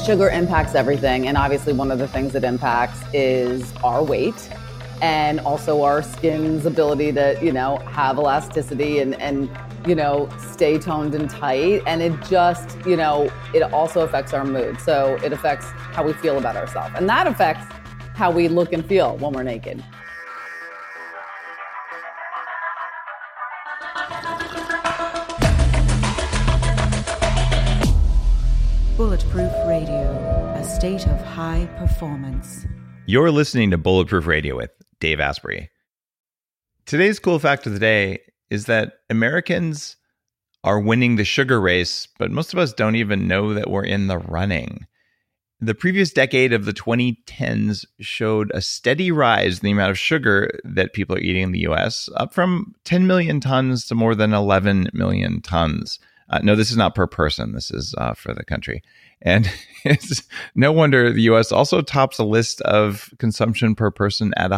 Sugar impacts everything. And obviously one of the things it impacts is our weight and also our skin's ability to, have elasticity and stay toned and tight. And it just, it also affects our mood. So it affects how we feel about ourselves. And that affects how we look and feel when we're naked. Bulletproof Radio, a state of high performance. You're listening to Bulletproof Radio with Dave Asprey. Today's cool fact of the day is that Americans are winning the sugar race, but most of us don't even know that we're in the running. The previous decade of the 2010s showed a steady rise in the amount of sugar that people are eating in the US, up from 10 million tons to more than 11 million tons. No, this is not per person. This is for the country. And it's no wonder the US also tops a list of consumption per person at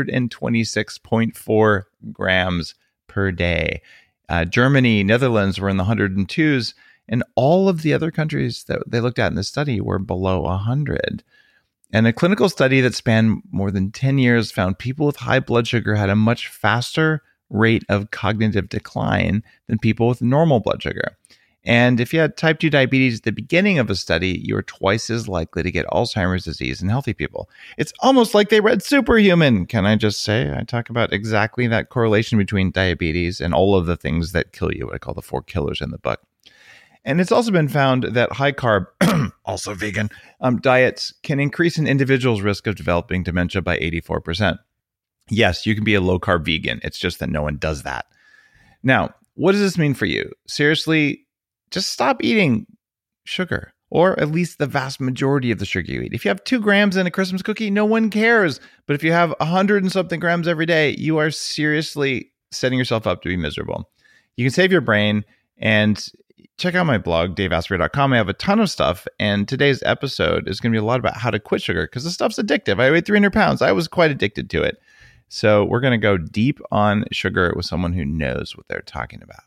126.4 grams per day. Germany, Netherlands were in the 102s, and all of the other countries that they looked at in this study were below 100. And a clinical study that spanned more than 10 years found people with high blood sugar had a much faster rate of cognitive decline than people with normal blood sugar. And if you had type 2 diabetes at the beginning of a study, you were twice as likely to get Alzheimer's disease in healthy people. It's almost like they read Superhuman. Can I just say, I talk about exactly that correlation between diabetes and all of the things that kill you, what I call the 4 killers in the book. And it's also been found that high carb, also vegan, diets can increase an individual's risk of developing dementia by 84%. Yes, you can be a low carb vegan. It's just that no one does that. Now, what does this mean for you? Seriously, just stop eating sugar, or at least the vast majority of the sugar you eat. If you have 2 grams in a Christmas cookie, no one cares. But if you have 100 and something grams every day, you are seriously setting yourself up to be miserable. You can save your brain and check out my blog, daveasprey.com. I have a ton of stuff. And today's episode is going to be a lot about how to quit sugar because the stuff's addictive. I weighed 300 pounds. I was quite addicted to it. So we're going to go deep on sugar with someone who knows what they're talking about.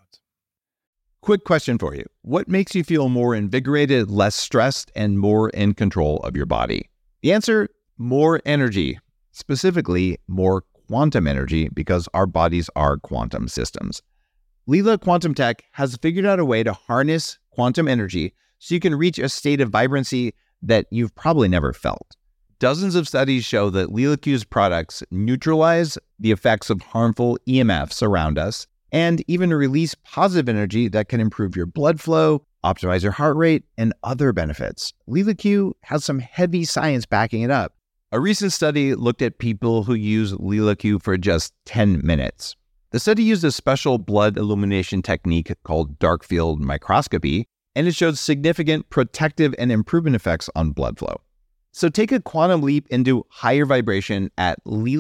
Quick question for you. What makes you feel more invigorated, less stressed, and more in control of your body? The answer, more energy. Specifically, more quantum energy, because our bodies are quantum systems. Leela Quantum Tech has figured out a way to harness quantum energy so you can reach a state of vibrancy that you've probably never felt. Dozens of studies show that Leela Q's products neutralize the effects of harmful EMFs around us and even release positive energy that can improve your blood flow, optimize your heart rate, and other benefits. Leela Q has some heavy science backing it up. A recent study looked at people who use Leela Q for just 10 minutes. The study used a special blood illumination technique called dark field microscopy, and it showed significant protective and improvement effects on blood flow. So take a quantum leap into higher vibration at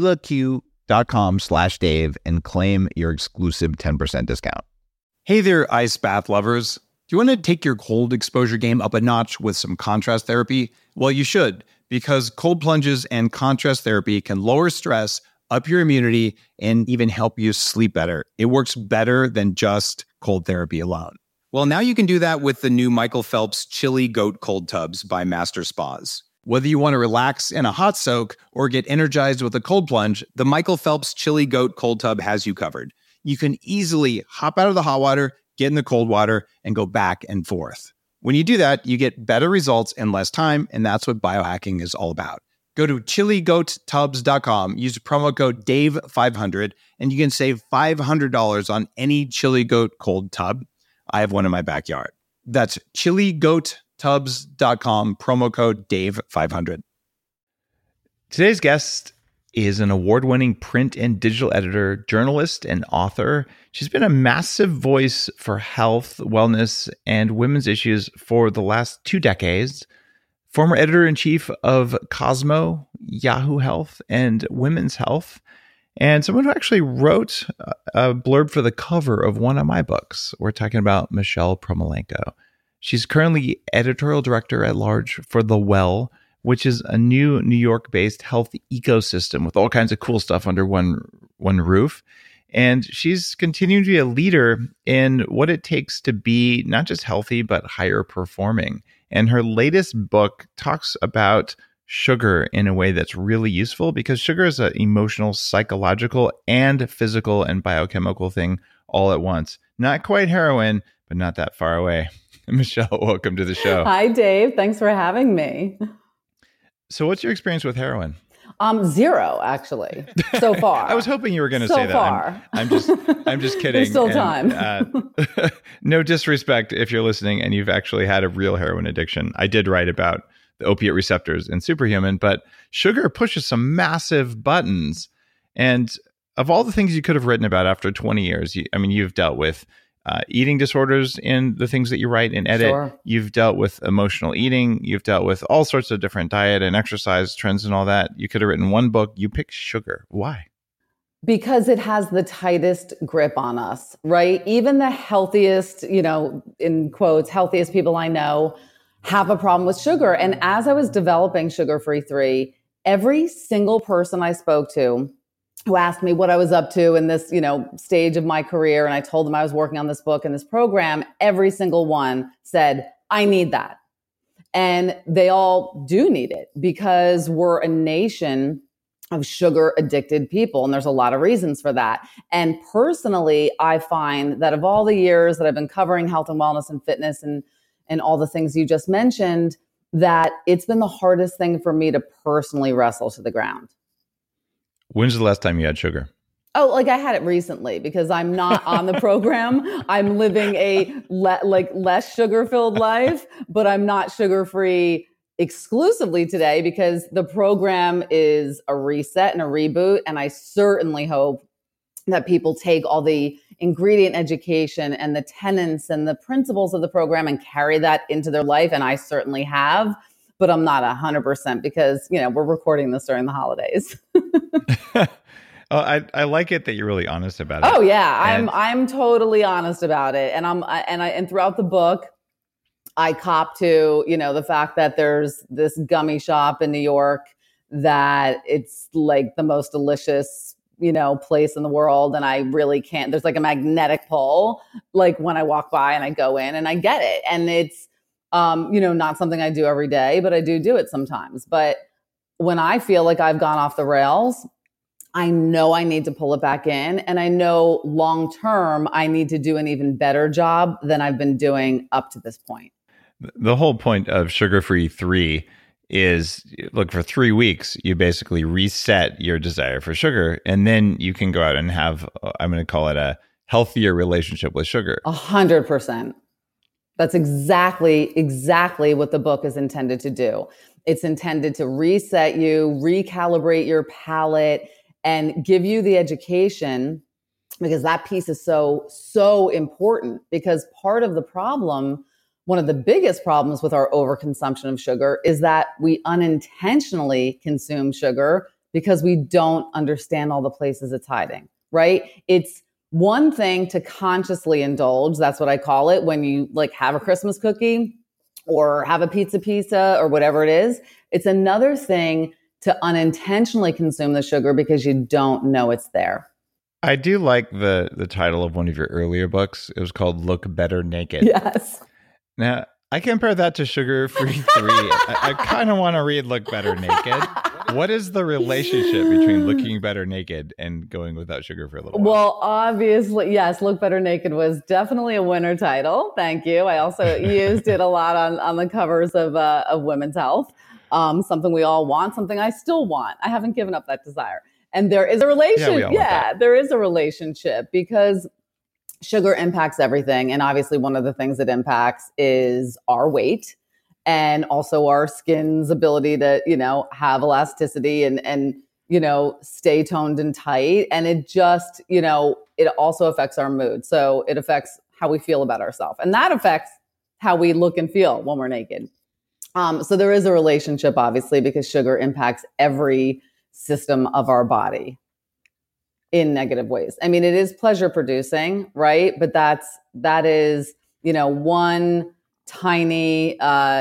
leelaq.com/Dave and claim your exclusive 10% discount. Hey there, ice bath lovers. Do you want to take your cold exposure game up a notch with some contrast therapy? Well, you should, because cold plunges and contrast therapy can lower stress, up your immunity, and even help you sleep better. It works better than just cold therapy alone. Well, now you can do that with the new Michael Phelps Chili Goat Cold Tubs by Master Spas. Whether you want to relax in a hot soak or get energized with a cold plunge, the Michael Phelps Chili Goat Cold Tub has you covered. You can easily hop out of the hot water, get in the cold water, and go back and forth. When you do that, you get better results in less time, and that's what biohacking is all about. Go to chiligoattubs.com, use promo code DAVE500, and you can save $500 on any Chili Goat Cold Tub. I have one in my backyard. That's chiligoattubs.com, promo code DAVE500. Today's guest is an award-winning print and digital editor, journalist, and author. She's been a massive voice for health, wellness, and women's issues for the last 2 decades. Former editor-in-chief of Cosmo, Yahoo Health, and Women's Health, and someone who actually wrote a blurb for the cover of one of my books. We're talking about Michelle Promolenko. She's currently editorial director at large for The Well, which is a new New York-based health ecosystem with all kinds of cool stuff under one roof. And she's continuing to be a leader in what it takes to be not just healthy, but higher performing. And her latest book talks about sugar in a way that's really useful, because sugar is an emotional, psychological, and physical and biochemical thing all at once. Not quite heroin, but not that far away. Michelle, welcome to the show. Hi, Dave. Thanks for having me. So what's your experience with heroin? Zero, actually, so far. I was hoping you were going to say that. So far. I'm just kidding. There's still time. No disrespect if you're listening and you've actually had a real heroin addiction. I did write about the opiate receptors in Superhuman, but sugar pushes some massive buttons. And of all the things you could have written about after 20 years, you've dealt with eating disorders in the things that you write and edit. Sure. You've dealt with emotional eating. You've dealt with all sorts of different diet and exercise trends and all that. You could have written one book. You picked sugar. Why? Because it has the tightest grip on us, right? Even the healthiest, in quotes, healthiest people I know have a problem with sugar. And as I was developing Sugar Free 3, every single person I spoke to who asked me what I was up to in this, stage of my career, and I told them I was working on this book and this program, every single one said, I need that. And they all do need it, because we're a nation of sugar addicted people. And there's a lot of reasons for that. And personally, I find that of all the years that I've been covering health and wellness and fitness and all the things you just mentioned, that it's been the hardest thing for me to personally wrestle to the ground. When's the last time you had sugar? Oh, I had it recently, because I'm not on the program. I'm living a less sugar-filled life, but I'm not sugar-free exclusively today, because the program is a reset and a reboot. And I certainly hope that people take all the ingredient education and the tenets and the principles of the program and carry that into their life. And I certainly have, but I'm not 100%, because, we're recording this during the holidays. I like it that you're really honest about it. Oh yeah, I'm totally honest about it, and throughout the book, I cop to the fact that there's this gummy shop in New York that it's like the most delicious place in the world, and I really can't. There's like a magnetic pull, like when I walk by and I go in and I get it, and it's not something I do every day, but I do it sometimes. But when I feel like I've gone off the rails, I know I need to pull it back in. And I know long term, I need to do an even better job than I've been doing up to this point. The whole point of Sugar Free 3 is, look, for 3 weeks, you basically reset your desire for sugar. And then you can go out and have, I'm going to call it a healthier relationship with sugar. 100%. That's exactly what the book is intended to do. It's intended to reset you, recalibrate your palate, and give you the education, because that piece is so important. Because part of the problem, one of the biggest problems with our overconsumption of sugar, is that we unintentionally consume sugar because we don't understand all the places it's hiding, right? It's one thing to consciously indulge. That's what I call it. When you have a Christmas cookie or have a pizza or whatever it is. It's another thing to unintentionally consume the sugar because you don't know it's there. I do like the title of one of your earlier books. It was called Look Better Naked. Yes. Now, I compare that to Sugar Free 3. I kind of want to read Look Better Naked. What is the relationship between looking better naked and going without sugar for a little while? Well, obviously, yes, Look Better Naked was definitely a winner title. Thank you. I also used it a lot on the covers of Women's Health. Something we all want, something I still want. I haven't given up that desire. And there is a relationship. Yeah, there is a relationship, because sugar impacts everything. And obviously one of the things it impacts is our weight, and also our skin's ability to, have elasticity and stay toned and tight. And it just, it also affects our mood. So it affects how we feel about ourselves. And that affects how we look and feel when we're naked. So there is a relationship, obviously, because sugar impacts every system of our body in negative ways. I mean, it is pleasure producing, right? But that is, one tiny,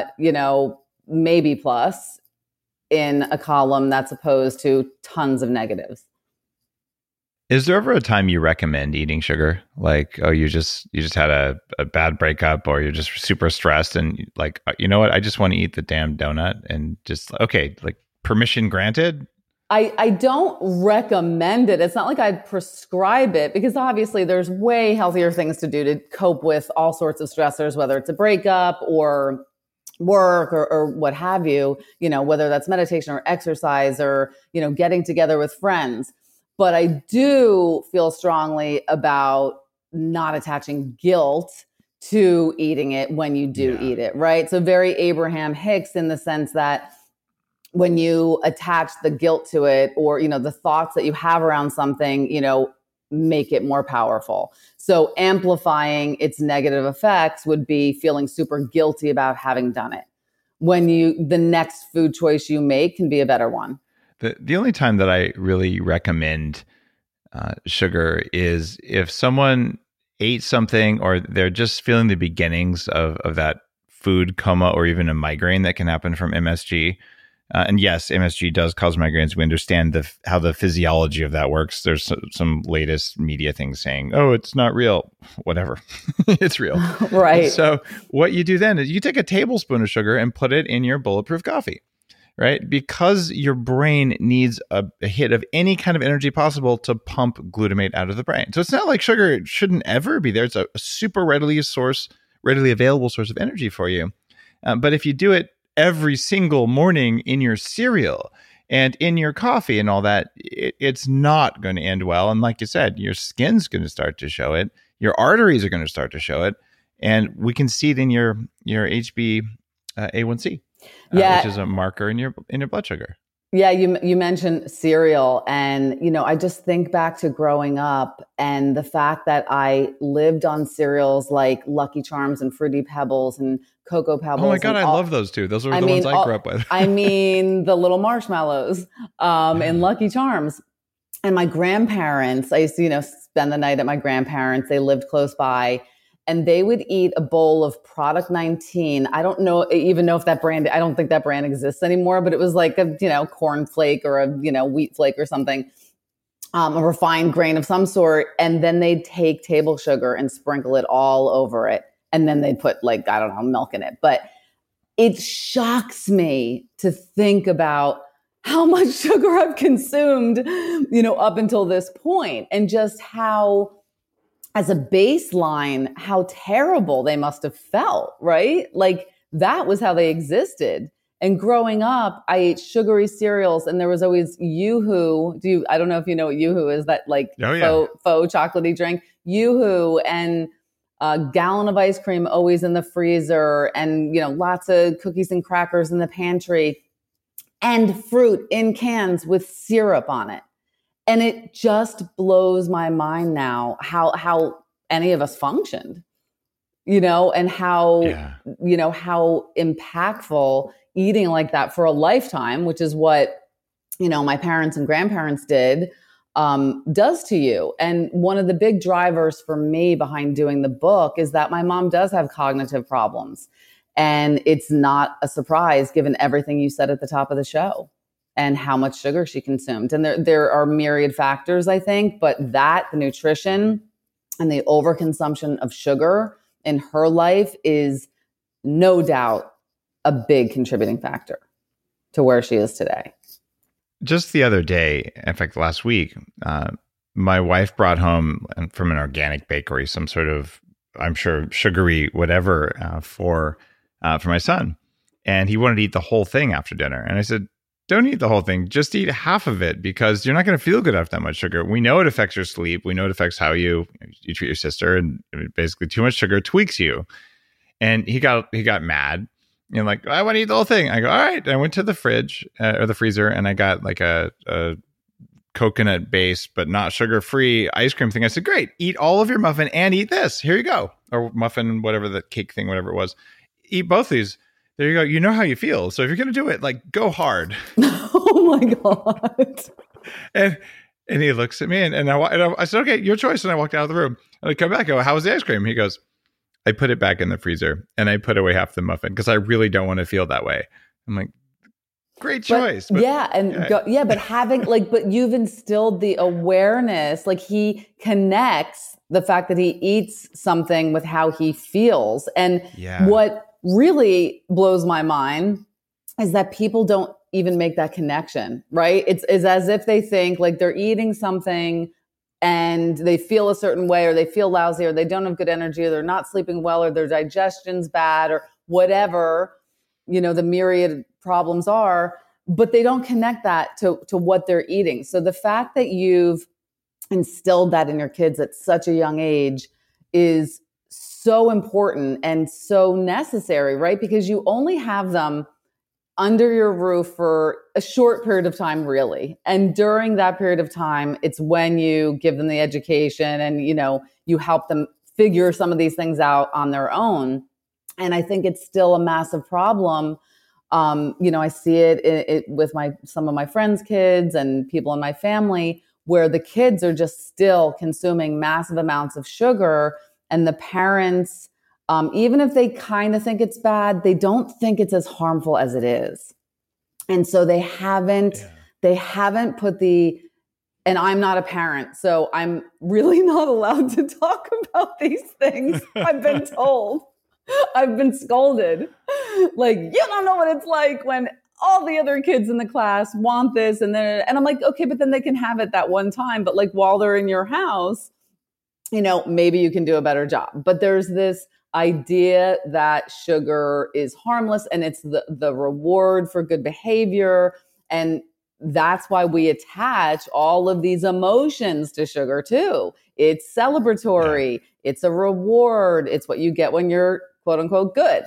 maybe plus in a column that's opposed to tons of negatives. Is there ever a time you recommend eating sugar? Like, oh, you just had a bad breakup, or you're just super stressed and like, you know what? I just want to eat the damn donut and just, okay, like permission granted. I don't recommend it. It's not like I'd prescribe it, because obviously there's way healthier things to do to cope with all sorts of stressors, whether it's a breakup or work or what have you, whether that's meditation or exercise or, getting together with friends. But I do feel strongly about not attaching guilt to eating it when you do eat it, right? So very Abraham Hicks, in the sense that when you attach the guilt to it, or, the thoughts that you have around something, make it more powerful. So amplifying its negative effects would be feeling super guilty about having done it, when the next food choice you make can be a better one. The only time that I really recommend sugar is if someone ate something, or they're just feeling the beginnings of that food coma, or even a migraine that can happen from MSG. And yes, MSG does cause migraines. We understand how the physiology of that works. There's some latest media things saying, oh, it's not real. Whatever. It's real. Right. So what you do then is you take a tablespoon of sugar and put it in your bulletproof coffee, right? Because your brain needs a hit of any kind of energy possible to pump glutamate out of the brain. So it's not like sugar shouldn't ever be there. It's a super readily available source of energy for you. But if you do it every single morning in your cereal and in your coffee and all that, it's not going to end well. And like you said, your skin's going to start to show it. Your arteries are going to start to show it. And we can see it in your HbA1c, which is a marker in your blood sugar. Yeah, you mentioned cereal, and I just think back to growing up and the fact that I lived on cereals like Lucky Charms and Fruity Pebbles and Cocoa Pebbles. Oh my God, I love those too. Those were the ones I grew up with. I mean, the little marshmallows and Lucky Charms. And my grandparents, I used to, spend the night at my grandparents'. They lived close by. And they would eat a bowl of Product 19. I don't even know if that brand, I don't think that brand exists anymore, but it was like a, corn flake or a, wheat flake or something, a refined grain of some sort. And then they'd take table sugar and sprinkle it all over it. And then they'd put milk in it. But it shocks me to think about how much sugar I've consumed, up until this point, and just how, as a baseline, how terrible they must have felt, right? Like that was how they existed. And growing up, I ate sugary cereals, and there was always Yoo-hoo. I don't know if you know what Yoo-hoo is, that faux chocolatey drink. Yoo-hoo, and a gallon of ice cream always in the freezer, and lots of cookies and crackers in the pantry, and fruit in cans with syrup on it. And it just blows my mind now how any of us functioned, and how, how impactful eating like that for a lifetime, which is what, my parents and grandparents did, does to you. And one of the big drivers for me behind doing the book is that my mom does have cognitive problems. And it's not a surprise given everything you said at the top of the show and how much sugar she consumed. And there are myriad factors, I think, but the nutrition and the overconsumption of sugar in her life is no doubt a big contributing factor to where she is today. Just the other day, in fact, last week, my wife brought home from an organic bakery some sort of, I'm sure, sugary whatever for my son. And he wanted to eat the whole thing after dinner. And I said, don't eat the whole thing. Just eat half of it, because you're not going to feel good after that much sugar. We know it affects your sleep. We know it affects how you treat your sister. And basically too much sugar tweaks you. And he got mad. And like, I want to eat the whole thing. I go, all right. And I went to the fridge or the freezer, and I got like a coconut based, but not sugar free ice cream thing. I said, great, eat all of your muffin and eat this. Here you go. Or muffin, whatever, the cake thing, whatever it was. Eat both these. There you go. You know how you feel. So if you're going to do it, like, go hard. Oh my God. And he looks at me and I said, okay, your choice. And I walked out of the room, and I come back. I go, how was the ice cream? He goes, I put it back in the freezer and I put away half the muffin because I really don't want to feel that way. I'm like, Great choice. But having but you've instilled the awareness, like he connects the fact that he eats something with how he feels. And what really blows my mind is that people don't even make that connection, right? It's as if they think like they're eating something and they feel a certain way, or they feel lousy, or they don't have good energy, or they're not sleeping well, or their digestion's bad, or whatever, the myriad problems are, but they don't connect that to what they're eating. So the fact that you've instilled that in your kids at such a young age is so important and so necessary, right? Because you only have them under your roof for a short period of time, really. And during that period of time, it's when you give them the education and, you help them figure some of these things out on their own. And I think it's still a massive problem. I see it with some of my friends' kids and people in my family, where the kids are just still consuming massive amounts of sugar, and the parents, even if they kind of think it's bad, they don't think it's as harmful as it is. And so they haven't put and I'm not a parent, so I'm really not allowed to talk about these things. I've been told. I've been scolded. Like, you don't know what it's like when all the other kids in the class want this. And I'm like, okay, but then they can have it that one time. But like while they're in your house, maybe you can do a better job. But there's this idea that sugar is harmless and it's the reward for good behavior. And that's why we attach all of these emotions to sugar too. It's celebratory. It's a reward. It's what you get when you're quote unquote good.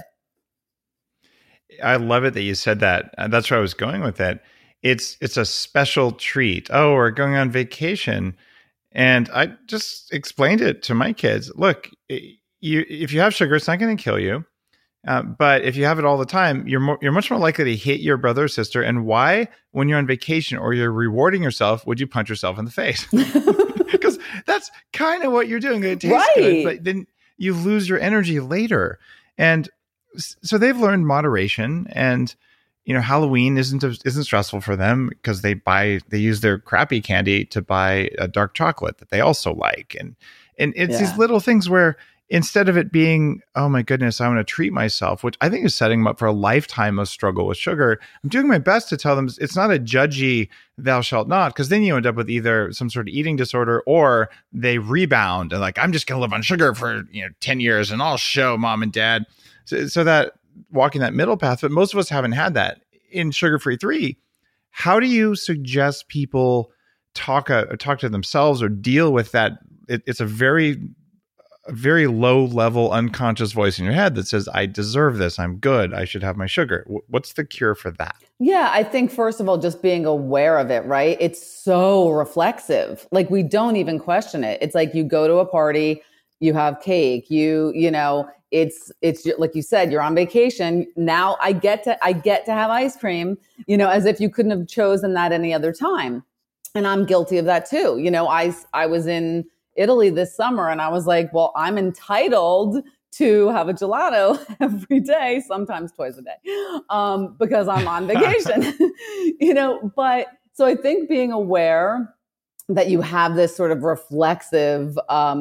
I love it that you said that. That's where I was going with it. It's a special treat. Oh, we're going on vacation. And I just explained it to my kids. Look, if you have sugar, it's not going to kill you. But if you have it all the time, you're much more likely to hit your brother or sister. And why, when you're on vacation or you're rewarding yourself, would you punch yourself in the face? Because that's kind of what you're doing. It tastes good, but then you lose your energy later. And so they've learned moderation, and Halloween isn't stressful for them because they use their crappy candy to buy a dark chocolate that they also like, and it's these little things where instead of it being, oh my goodness, I want to treat myself, which I think is setting them up for a lifetime of struggle with sugar, I'm doing my best to tell them it's not a judgy thou shalt not, because then you end up with either some sort of eating disorder or they rebound and like, I'm just going to live on sugar for 10 years and I'll show mom and dad. So that walking that middle path, but most of us haven't had that. In Sugar-Free 3, how do you suggest people talk to themselves or deal with that? It's a very low level unconscious voice in your head that says, I deserve this. I'm good. I should have my sugar. What's the cure for that? Yeah, I think first of all, just being aware of it, right? It's so reflexive. Like we don't even question it. It's like you go to a party, you have cake, it's like you said, you're on vacation. Now I get to have ice cream, as if you couldn't have chosen that any other time. And I'm guilty of that too. I was in Italy this summer and I was like, well, I'm entitled to have a gelato every day, sometimes twice a day, because I'm on vacation, but so I think being aware that you have this sort of reflexive,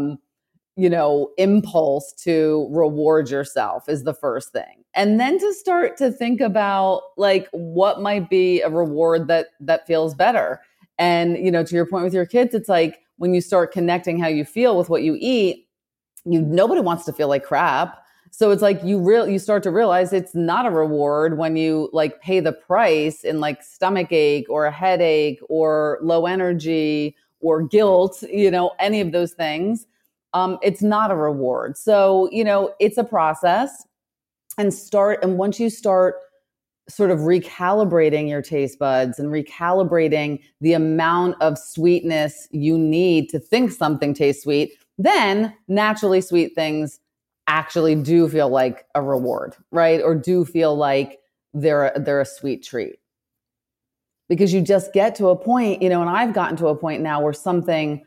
impulse to reward yourself is the first thing. And then to start to think about like what might be a reward that feels better. And, to your point with your kids, it's like when you start connecting how you feel with what you eat, nobody wants to feel like crap. So it's like you start to realize it's not a reward when you like pay the price in like stomach ache or a headache or low energy or guilt, any of those things. It's not a reward. So, it's a process and once you start sort of recalibrating your taste buds and recalibrating the amount of sweetness you need to think something tastes sweet, then naturally sweet things actually do feel like a reward, right? Or do feel like they're a sweet treat. Because you just get to a point, and I've gotten to a point now where something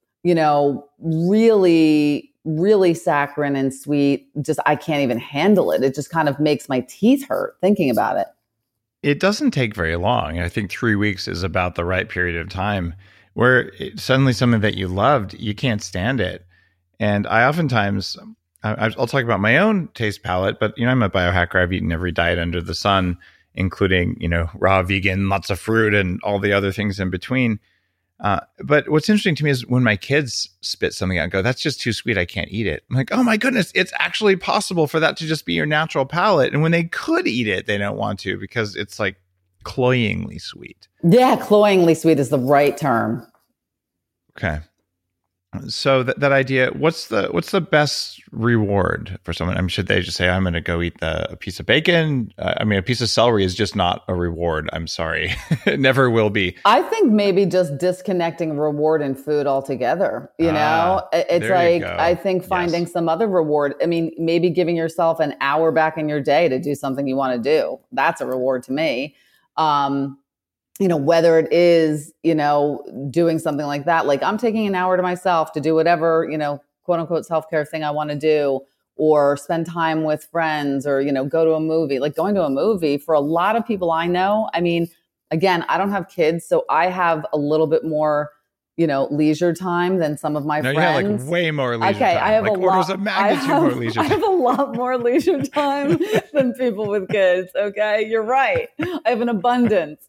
really, really saccharine and sweet, just I can't even handle it. It just kind of makes my teeth hurt thinking about it. it doesn't take very long. I think 3 weeks is about the right period of time where suddenly something that you loved, you can't stand it. And I oftentimes, I'll talk about my own taste palette, but I'm a biohacker. I've eaten every diet under the sun, including, raw vegan, lots of fruit and all the other things in between. But what's interesting to me is when my kids spit something out and go, that's just too sweet, I can't eat it. I'm like, oh my goodness, it's actually possible for that to just be your natural palate. And when they could eat it, they don't want to because it's like cloyingly sweet. Yeah, cloyingly sweet is the right term. Okay. So that idea, what's the best reward for someone? I mean, should they just say, I'm going to go eat a piece of bacon? A piece of celery is just not a reward. I'm sorry. It never will be. I think maybe just disconnecting reward and food altogether. It's like, I think finding some other reward. I mean, maybe giving yourself an hour back in your day to do something you want to do. That's a reward to me. Whether it is, doing something like that, like I'm taking an hour to myself to do whatever, quote unquote self-care thing I want to do, or spend time with friends, or, go to a movie. Like going to a movie for a lot of people I know. I mean, again, I don't have kids, so I have a little bit more, leisure time than some of my friends. You have like way more leisure time. I have like orders of magnitude more leisure time. I have a lot more leisure time than people with kids. Okay. You're right. I have an abundance.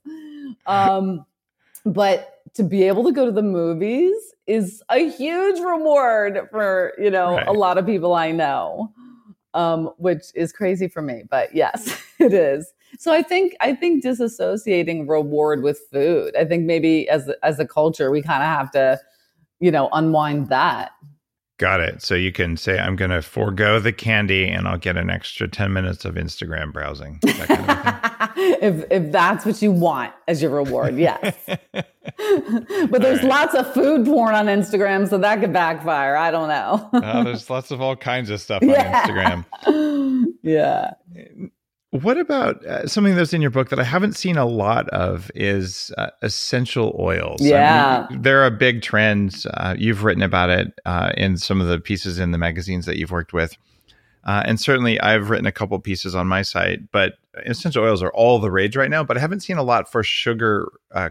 But to be able to go to the movies is a huge reward for, right. A lot of people I know, which is crazy for me, but yes, it is. So I think disassociating reward with food, I think maybe as a culture, we kind of have to, unwind that. Got it. So you can say, I'm going to forego the candy and I'll get an extra 10 minutes of Instagram browsing. That kind of thing. if that's what you want as your reward, yes. But there's lots of food porn on Instagram, so that could backfire. I don't know. There's lots of all kinds of stuff on Instagram. Yeah. What about something that's in your book that I haven't seen a lot of is essential oils? Yeah. They're a big trend. You've written about it in some of the pieces in the magazines that you've worked with. And certainly I've written a couple pieces on my site, but essential oils are all the rage right now, but I haven't seen a lot for sugar,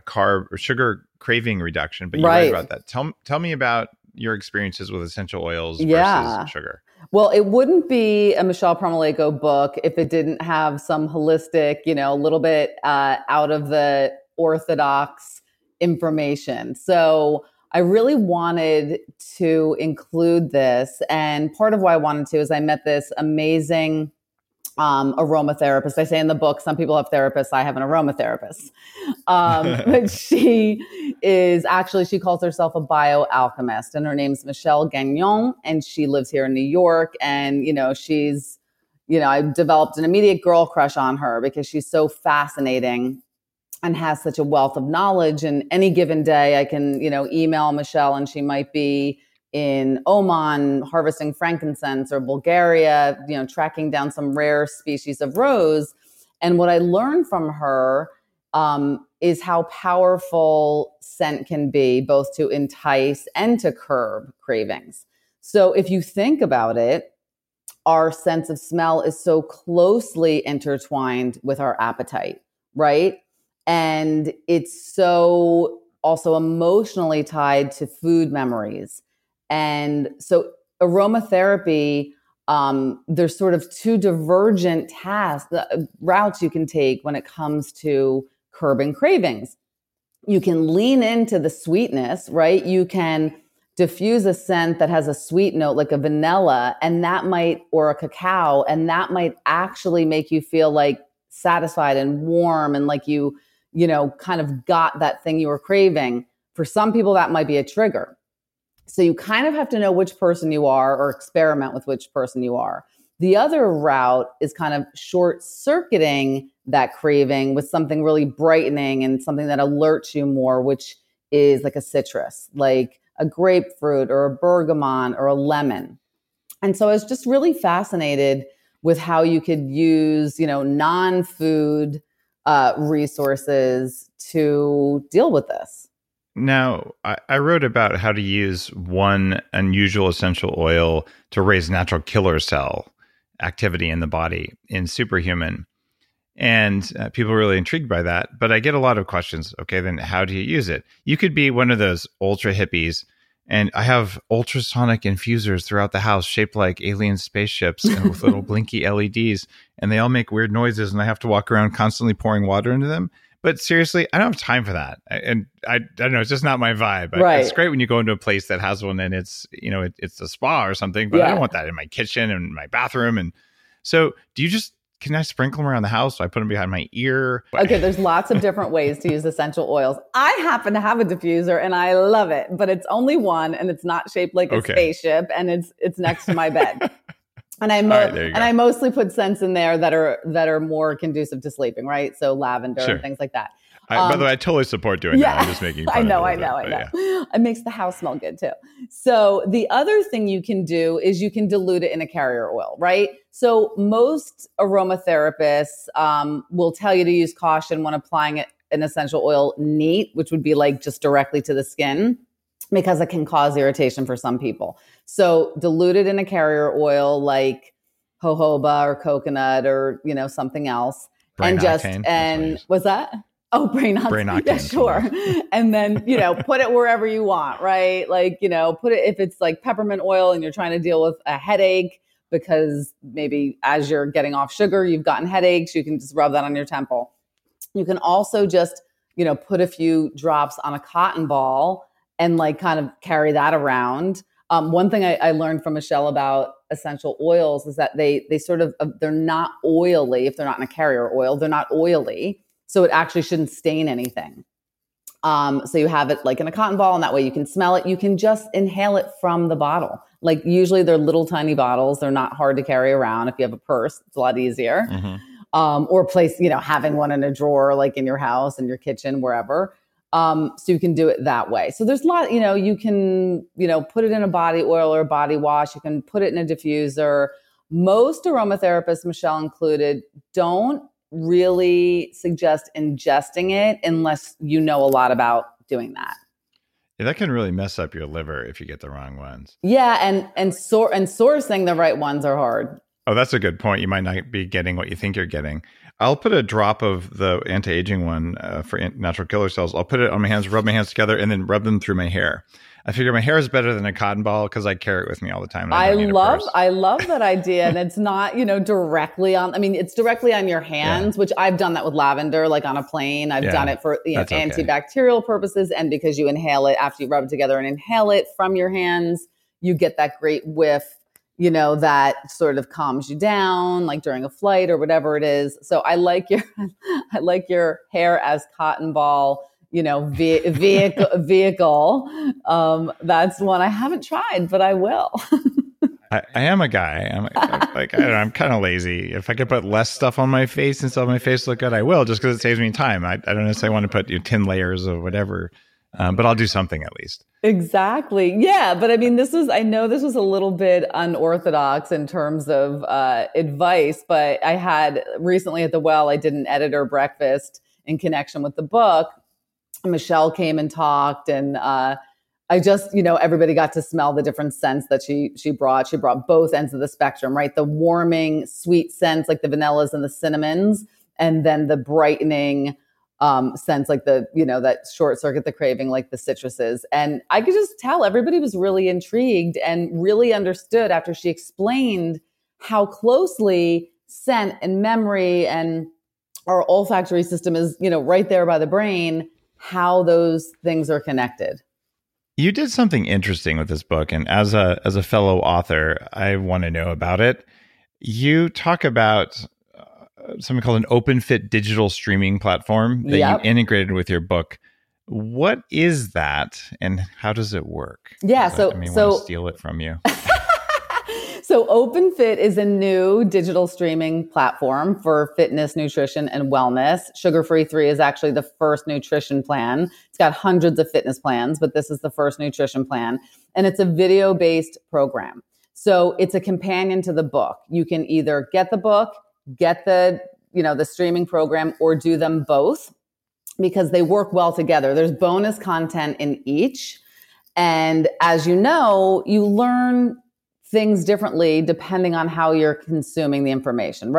sugar craving reduction, but you write about that. Tell me about your experiences with essential oils versus sugar. Well, it wouldn't be a Michelle Promoleko book if it didn't have some holistic, a little bit out of the orthodox information. So I really wanted to include this. And part of why I wanted to is I met this amazing aromatherapist. I say in the book, some people have therapists. I have an aromatherapist. But she calls herself a bioalchemist, and her name's Michelle Gagnon, and she lives here in New York. And, she's, I developed an immediate girl crush on her because she's so fascinating and has such a wealth of knowledge. And any given day I can, email Michelle and she might be in Oman harvesting frankincense, or Bulgaria, tracking down some rare species of rose. And what I learned from her is how powerful scent can be, both to entice and to curb cravings. So if you think about it, our sense of smell is so closely intertwined with our appetite, right? And it's so also emotionally tied to food memories. And so aromatherapy, there's sort of two divergent routes you can take when it comes to curbing cravings. You can lean into the sweetness, right? You can diffuse a scent that has a sweet note like a vanilla, or a cacao, and that might actually make you feel like satisfied and warm and like you kind of got that thing you were craving. For some people, that might be a trigger. So you kind of have to know which person you are, or experiment with which person you are. The other route is kind of short-circuiting that craving with something really brightening and something that alerts you more, which is like a citrus, like a grapefruit or a bergamot or a lemon. And so I was just really fascinated with how you could use, non-food resources to deal with this. Now, I wrote about how to use one unusual essential oil to raise natural killer cell activity in the body in Superhuman. And people are really intrigued by that. But I get a lot of questions. Okay, then how do you use it? You could be one of those ultra hippies, and I have ultrasonic infusers throughout the house shaped like alien spaceships and with little blinky LEDs, and they all make weird noises, and I have to walk around constantly pouring water into them. But seriously, I don't have time for that. And I don't know, it's just not my vibe. Right. It's great when you go into a place that has one and it's, it's a spa or something, but I don't want that in my kitchen and my bathroom. And so can I sprinkle them around the house? Do I put them behind my ear? Okay, there's lots of different ways to use essential oils. I happen to have a diffuser and I love it, but it's only one and it's not shaped like a spaceship and it's next to my bed. And I mostly put scents in there that are more conducive to sleeping, right? So lavender and things like that. By the way, I totally support doing that. I'm just making fun I know. Yeah. It makes the house smell good too. So the other thing you can do is you can dilute it in a carrier oil, right? So most aromatherapists will tell you to use caution when applying an essential oil neat, which would be like just directly to the skin, because it can cause irritation for some people. So dilute it in a carrier oil like jojoba or coconut or, something else. Brain Was that? Oh, brain octane. Yeah, sure. And then, put it wherever you want, right? Like, put it, if it's like peppermint oil and you're trying to deal with a headache because maybe as you're getting off sugar, you've gotten headaches, you can just rub that on your temple. You can also just, put a few drops on a cotton ball and like kind of carry that around. One thing I learned from Michelle about essential oils is that they sort of, they're not oily. If they're not in a carrier oil, they're not oily. So it actually shouldn't stain anything. So you have it like in a cotton ball and that way you can smell it. You can just inhale it from the bottle. Like usually they're little tiny bottles. They're not hard to carry around. If you have a purse, it's a lot easier. Mm-hmm. Or place, having one in a drawer, like in your house, in your kitchen, wherever. So you can do it that way. So there's a lot, you can, put it in a body oil or a body wash. You can put it in a diffuser. Most aromatherapists, Michelle included, don't really suggest ingesting it unless you know a lot about doing that. Yeah, that can really mess up your liver if you get the wrong ones. Yeah, and sourcing the right ones are hard. Oh, that's a good point. You might not be getting what you think you're getting. I'll put a drop of the anti-aging one for natural killer cells. I'll put it on my hands, rub my hands together, and then rub them through my hair. I figure my hair is better than a cotton ball because I carry it with me all the time. I love that idea. And it's not, directly on, it's directly on your hands, which I've done that with lavender, like on a plane. I've done it for antibacterial purposes. And because you inhale it after you rub it together and inhale it from your hands, you get that great whiff, that sort of calms you down, like during a flight or whatever it is. So I like your hair as cotton ball, vehicle. That's one I haven't tried, but I will. I am a guy. I'm kind of lazy. If I could put less stuff on my face and stuff my face look good, I will, just because it saves me time. I don't necessarily want to put 10 layers of whatever, but I'll do something at least. Exactly. Yeah. But I know this was a little bit unorthodox in terms of advice, but I had recently at the Well, I did an editor breakfast in connection with the book. Michelle came and talked, and I just, everybody got to smell the different scents that she brought. She brought both ends of the spectrum, right? The warming, sweet scents like the vanillas and the cinnamons, and then the brightening scents like the, that short circuit the craving, like the citruses. And I could just tell everybody was really intrigued and really understood after she explained how closely scent and memory and our olfactory system is, right there by the brain, how those things are connected. You did something interesting with this book, and as a fellow author, I want to know about it. You talk about something called an OpenFit digital streaming platform that you integrated with your book. What is that, and how does it work? Yeah, I want to steal it from you. So OpenFit is a new digital streaming platform for fitness, nutrition, and wellness. Sugar-Free 3 is actually the first nutrition plan. It's got hundreds of fitness plans, but this is the first nutrition plan. And it's a video-based program. So it's a companion to the book. You can either get the book, get the streaming program, or do them both because they work well together. There's bonus content in each. And as you know, you learn things differently depending on how you're consuming the information, right?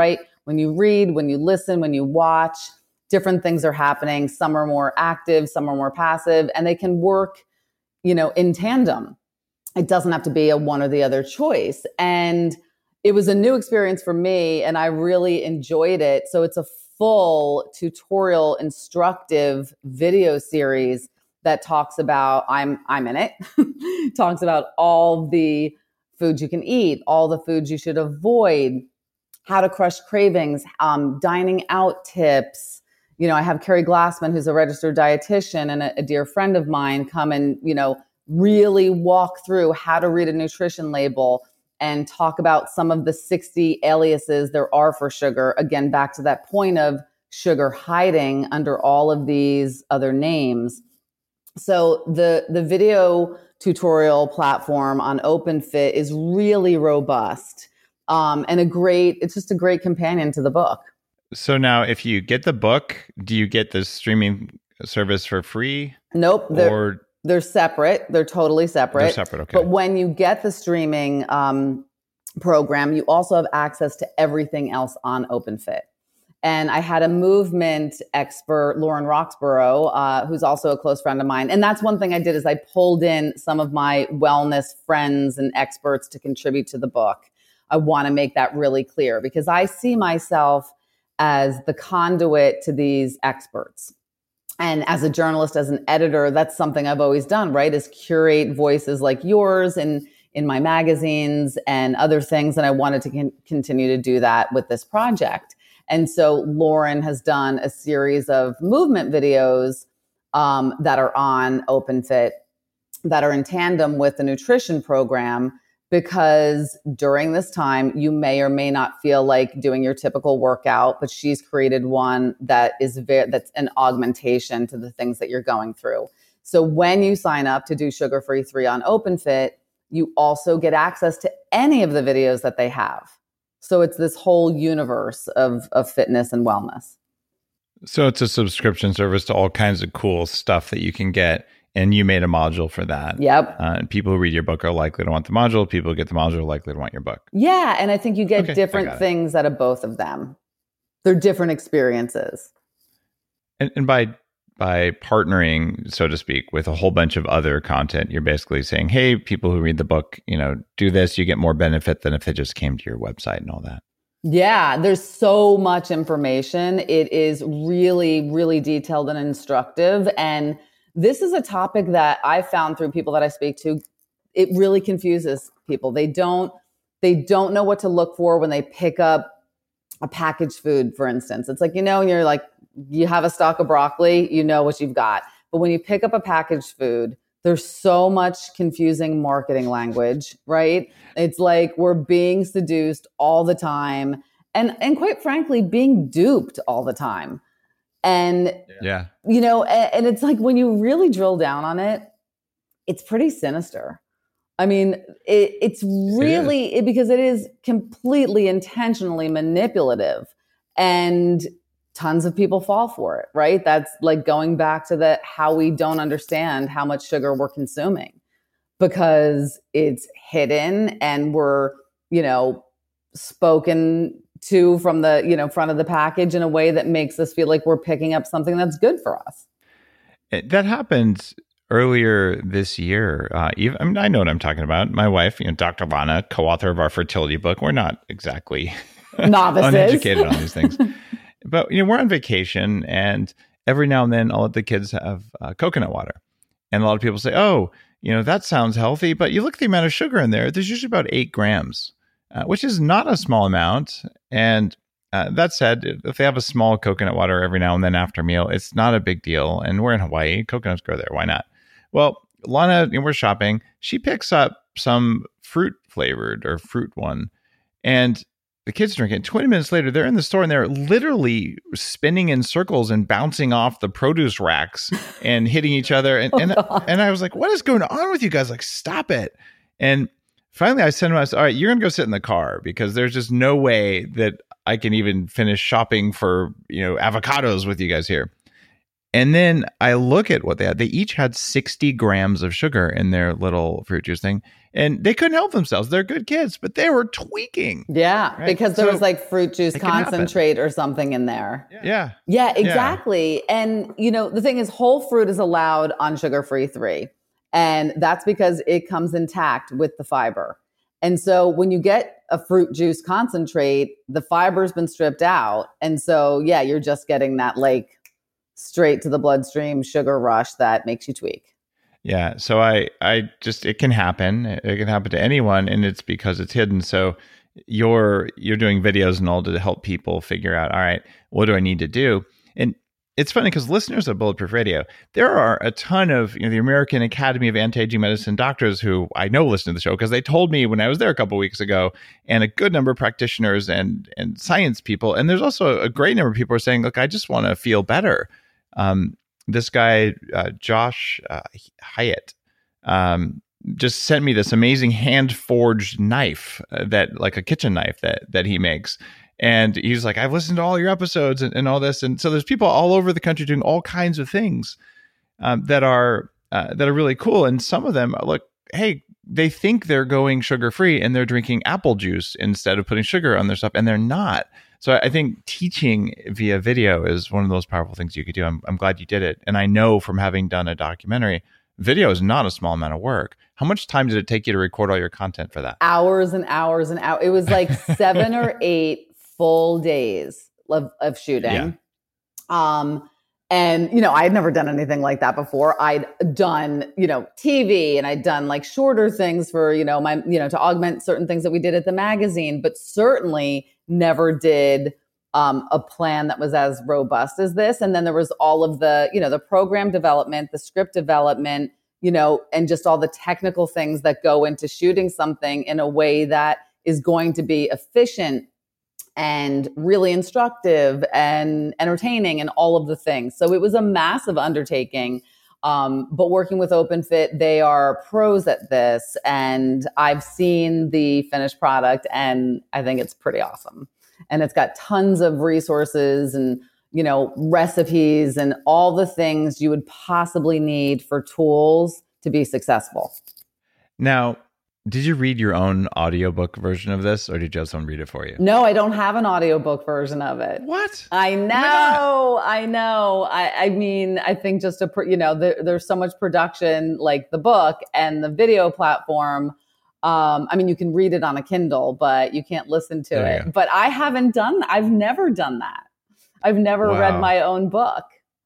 when you read, when you listen, when you watch, different things are happening. Some are more active, some are more passive, and they can work, in tandem. It doesn't have to be a one or the other choice. And it was a new experience for me, and I really enjoyed it. So it's a full tutorial, instructive video series that talks about, I'm in it, talks about all the foods you can eat, all the foods you should avoid, how to crush cravings, dining out tips. I have Carrie Glassman, who's a registered dietitian and a dear friend of mine, come and, really walk through how to read a nutrition label and talk about some of the 60 aliases there are for sugar. Again, back to that point of sugar hiding under all of these other names. So the video tutorial platform on OpenFit is really robust, and it's just a great companion to the book. So now if you get the book, do you get the streaming service for free? Nope. They're separate. They're totally separate. They're separate, okay. But when you get the streaming program, you also have access to everything else on OpenFit. And I had a movement expert, Lauren Roxborough, who's also a close friend of mine. And that's one thing I did is I pulled in some of my wellness friends and experts to contribute to the book. I want to make that really clear because I see myself as the conduit to these experts. And as a journalist, as an editor, that's something I've always done, right? Is curate voices like yours in my magazines and other things. And I wanted to continue to do that with this project. And so Lauren has done a series of movement videos that are on OpenFit that are in tandem with the nutrition program, because during this time, you may or may not feel like doing your typical workout, but she's created one that is that's an augmentation to the things that you're going through. So when you sign up to do Sugar Free 3 on OpenFit, you also get access to any of the videos that they have. So it's this whole universe of fitness and wellness. So it's a subscription service to all kinds of cool stuff that you can get. And you made a module for that. Yep. And people who read your book are likely to want the module. People who get the module are likely to want your book. Yeah. And I think you get different things out of both of them. They're different experiences. And by partnering, so to speak, with a whole bunch of other content, you're basically saying, hey, people who read the book, do this, you get more benefit than if they just came to your website and all that. Yeah, there's so much information. It is really, really detailed and instructive. And this is a topic that I found through people that I speak to. It really confuses people. They don't know what to look for when they pick up a packaged food, for instance. It's like, and you're like, you have a stalk of broccoli, you know what you've got. But when you pick up a packaged food, there's so much confusing marketing language, right? It's like we're being seduced all the time and quite frankly, being duped all the time. And, yeah, and it's like when you really drill down on it, it's pretty sinister. I mean, it's really because it is completely intentionally manipulative, and tons of people fall for it, right? That's like going back to how we don't understand how much sugar we're consuming because it's hidden and we're, spoken to from the front of the package in a way that makes us feel like we're picking up something that's good for us. That happened earlier this year. I know what I'm talking about. My wife, Dr. Lana, co-author of our fertility book. We're not exactly novices, uneducated on these things, but we're on vacation, and every now and then I'll let the kids have coconut water, and a lot of people say, "Oh, that sounds healthy," but you look at the amount of sugar in there. There's usually about 8 grams. Which is not a small amount. And that said, if they have a small coconut water every now and then after a meal, it's not a big deal. And we're in Hawaii. Coconuts grow there. Why not? Well, Lana, we're shopping. She picks up some fruit flavored or fruit one. And the kids drink it. 20 minutes later, they're in the store and they're literally spinning in circles and bouncing off the produce racks and hitting each other. And I was like, what is going on with you guys? Like, stop it. And finally, I said to myself, all right, you're going to go sit in the car because there's just no way that I can even finish shopping for, avocados with you guys here. And then I look at what they had. They each had 60 grams of sugar in their little fruit juice thing, and they couldn't help themselves. They're good kids, but they were tweaking. Yeah, right? because there was like fruit juice it can happen. concentrate or something in there. Yeah. Yeah, exactly. And, the thing is, whole fruit is allowed on sugar-free 3. And that's because it comes intact with the fiber. And so when you get a fruit juice concentrate, the fiber's been stripped out. And so, yeah, you're just getting that like straight to the bloodstream sugar rush that makes you tweak. Yeah. So I just, it can happen. It can happen to anyone, and it's because it's hidden. So you're doing videos and all to help people figure out, all right, what do I need to do? And it's funny because listeners of Bulletproof Radio, there are a ton of the American Academy of Anti-Aging Medicine doctors who I know listen to the show because they told me when I was there a couple of weeks ago, and a good number of practitioners and science people. And there's also a great number of people who are saying, look, I just want to feel better. This guy, Josh Hyatt, just sent me this amazing hand-forged knife that, like a kitchen knife that he makes. And he's like, I've listened to all your episodes and all this. And so there's people all over the country doing all kinds of things that are really cool. And some of them, look, hey, they think they're going sugar-free and they're drinking apple juice instead of putting sugar on their stuff, and they're not. So I think teaching via video is one of those powerful things you could do. I'm glad you did it. And I know from having done a documentary, video is not a small amount of work. How much time did it take you to record all your content for that? Hours and hours and hours. It was like 7 or 8 full days of shooting. Yeah. And, I had never done anything like that before. I'd done, TV, and I'd done like shorter things for, my, to augment certain things that we did at the magazine, but certainly never did a plan that was as robust as this. And then there was all of the, the program development, the script development, and just all the technical things that go into shooting something in a way that is going to be efficient and really instructive and entertaining and all of the things. So it was a massive undertaking. But working with OpenFit, they are pros at this. And I've seen the finished product, and I think it's pretty awesome. And it's got tons of resources and, recipes and all the things you would possibly need for tools to be successful. Now, did you read your own audiobook version of this, or did you have someone read it for you? No, I don't have an audiobook version of it. What? I know. I mean, I think just there's so much production, like the book and the video platform. I mean, you can read it on a Kindle, but you can't listen to it. But I've never done that. I've never read my own book.